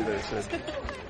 there, Sid.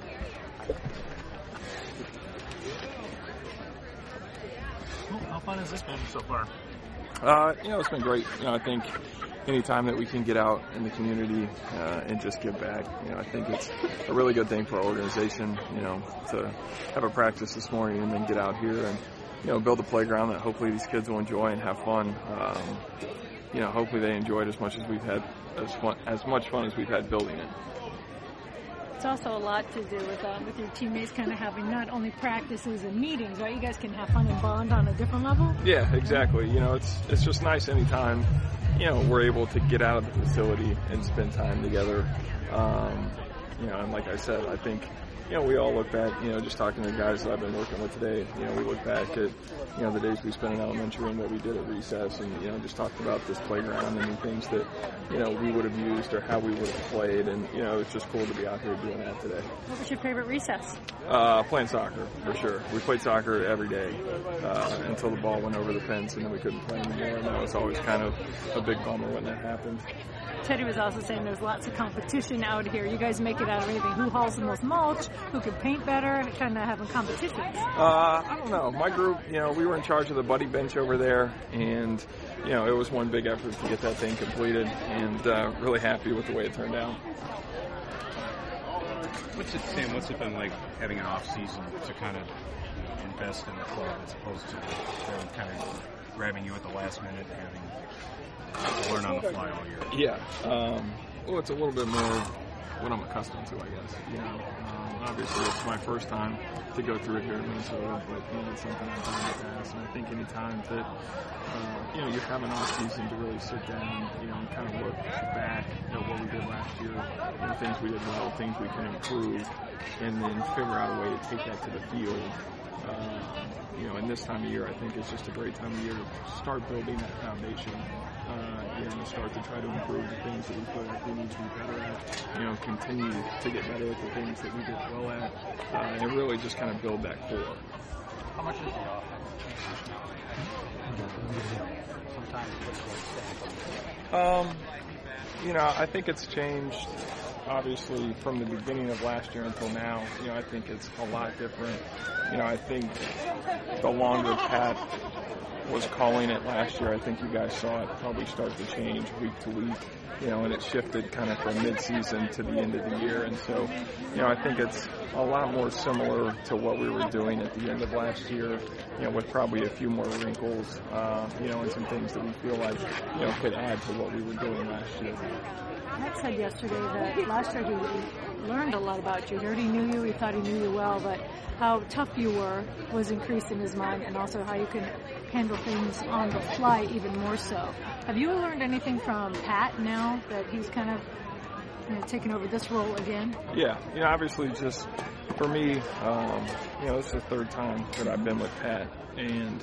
How fun has this been so far? It's been great. I think any time that we can get out in the community and just give back, I think it's a really good thing for our organization, to have a practice this morning and then get out here and, build a playground that hopefully these kids will enjoy and have fun. Hopefully they enjoy it as much as we've had, as much fun as we've had building it. It's also a lot to do with your teammates kind of having not only practices and meetings, right? You guys can have fun and bond on a different level. Yeah, exactly. It's just nice anytime, we're able to get out of the facility and spend time together. And like I said, I think, we all look back, just talking to the guys that I've been working with today, we look back at, the days we spent in elementary and what we did at recess and, just talked about this playground and the things that, we would have used or how we would have played. And, it's just cool to be out here doing that today. What was your favorite recess? Playing soccer, for sure. We played soccer every day until the ball went over the fence and then we couldn't play anymore. And that was always kind of a big bummer when that happened. Teddy was also saying there's lots of competition out here. You guys make it out of anything. Who hauls the most mulch? Who can paint better? Kind of having competitions. I don't know. My group, we were in charge of the buddy bench over there, and it was one big effort to get that thing completed, and really happy with the way it turned out. What's it been like having an off season to kind of invest in the club as opposed to them kind of grabbing you at the last minute and having to learn on the fly all year? Yeah. It's a little bit more what I'm accustomed to, I guess. Obviously it's my first time to go through it here in Minnesota, but it's something I've done in the past. And I think any time that you have an off season to really sit down, and kind of look back at what we did last year, things we did well, things we can improve, and then figure out a way to take that to the field. And this time of year, I think it's just a great time of year to start building that foundation, and start to try to improve the things that we feel like we need to be better at, continue to get better at the things that we did well at, and really just kind of build that core. How much is the offense? Sometimes I think it's changed, obviously, from the beginning of last year until now. I think it's a lot different. I think the longer Pat was calling it last year, I think you guys saw it probably start to change week to week, and it shifted kind of from mid-season to the end of the year. And so, I think it's a lot more similar to what we were doing at the end of last year, with probably a few more wrinkles, and some things that we feel like, could add to what we were doing last year. Matt said yesterday that last year he learned a lot about you. He already knew you, he thought he knew you well, but how tough you were was increased in his mind, and also how you can handle things on the fly even more so. Have you learned anything from Pat now that he's kind of taken over this role again? Yeah, obviously just for me, this is the third time that I've been with Pat, and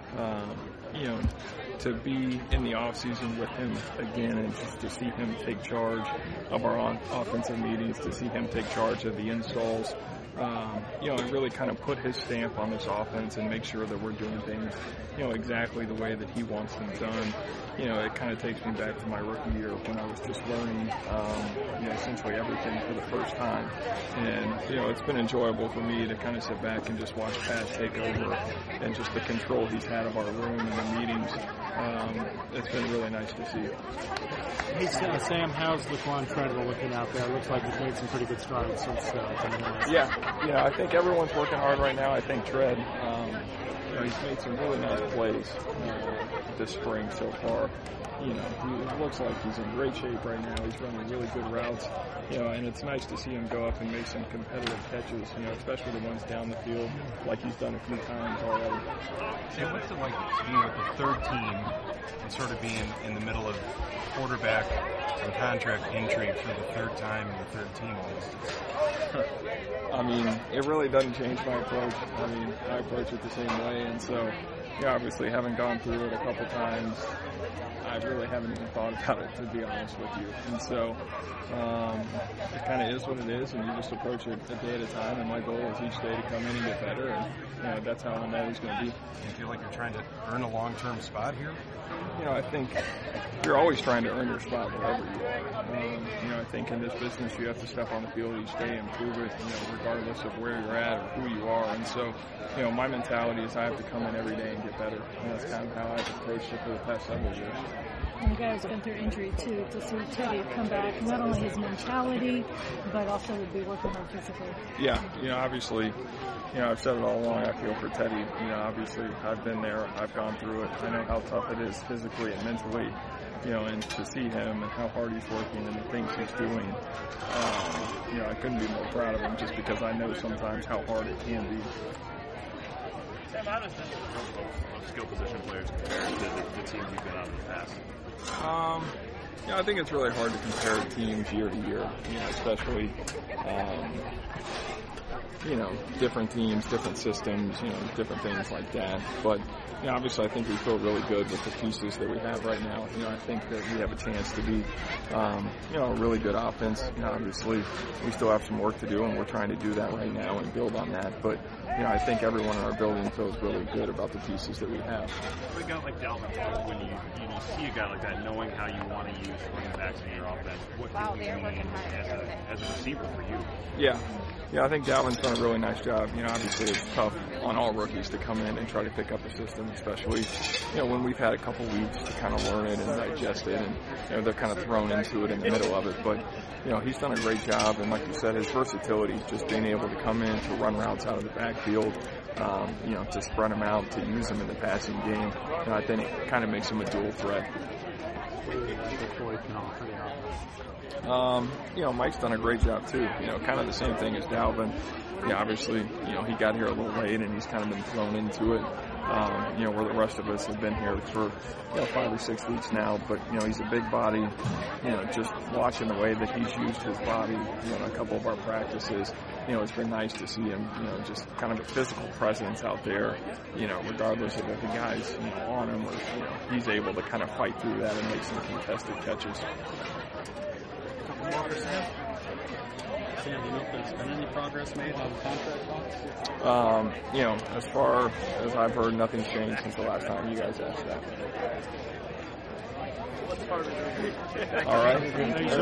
to be in the off season with him again and just to see him take charge of our offensive meetings, to see him take charge of the installs, and really kind of put his stamp on this offense and make sure that we're doing things, exactly the way that he wants them done. It kind of takes me back to my rookie year when I was just learning, essentially everything for the first time. And, it's been enjoyable for me to kind of sit back and just watch Pat take over and just the control he's had of our room and the meetings. It's been really nice to see. Hey, Sam, how's Laquan Treadwell looking out there? It looks like he's made some pretty good strides since Yeah, I think everyone's working hard right now. I think Tread, he's made some really nice plays this spring so far. He looks like he's in great shape right now. He's running really good routes, and it's nice to see him go up and make some competitive catches, especially the ones down the field, like he's done a few times already. So what's it like being with the third team and sort of being in the middle of quarterback and contract intrigue for the third time in the third team almost? It really doesn't change my approach. I approach it the same way, and so, obviously having gone through it a couple times, I really haven't even thought about it, to be honest with you. And so it kind of is what it is, and you just approach it a day at a time, and my goal is each day to come in and get better, and that's how I'm always going to be. Do you feel like you're trying to earn a long-term spot here? I think you're always trying to earn your spot wherever you are. I think in this business you have to step on the field each day and prove it, regardless of where you're at or who you are. And so, my mentality is I have to come in every day and get better. And that's kind of how I've approached it for the past several years. And the guy who's been through injury, too, to see Teddy come back, not only his mentality, but also would be working hard physically. Yeah, obviously, I've said it all along, I feel for Teddy. Obviously, I've been there, I've gone through it. I know how tough it is physically and mentally, and to see him and how hard he's working and the things he's doing, I couldn't be more proud of him just because I know sometimes how hard it can be. Sam, how does this group of skill position players compare to the teams you've been on in the past? I think it's really hard to compare teams year to year, especially, different teams, different systems, different things like that. But, obviously I think we feel really good with the pieces that we have right now. I think that we have a chance to be, a really good offense. Obviously we still have some work to do, and we're trying to do that right now and build on that. But, I think everyone in our building feels really good about the pieces that we have. For a guy like Dalvin, when you see a guy like that, knowing how you want to use running backs in your offense, what does it mean as a receiver for you? Yeah, I think Dalvin's done a really nice job. Obviously it's tough on all rookies to come in and try to pick up the system, especially, when we've had a couple weeks to kind of learn it and digest it, and they're kind of thrown into it in the middle of it. But, he's done a great job, and like you said, his versatility, just being able to come in, to run routes out of the backfield, to spread them out, to use them in the passing game, I think it kind of makes him a dual threat. Mike's done a great job too. Kind of the same thing as Dalvin. Obviously, he got here a little late and he's kind of been thrown into it. Where the rest of us have been here for 5 or 6 weeks now. But he's a big body. Just watching the way that he's used his body, in a couple of our practices. It's been nice to see him, just kind of a physical presence out there. Regardless of if the guy's on him or he's able to kind of fight through that and make some contested catches. Sam, do you know if there's been any progress made on the contract talks? As far as I've heard, nothing's changed since the last time you guys asked that. All right.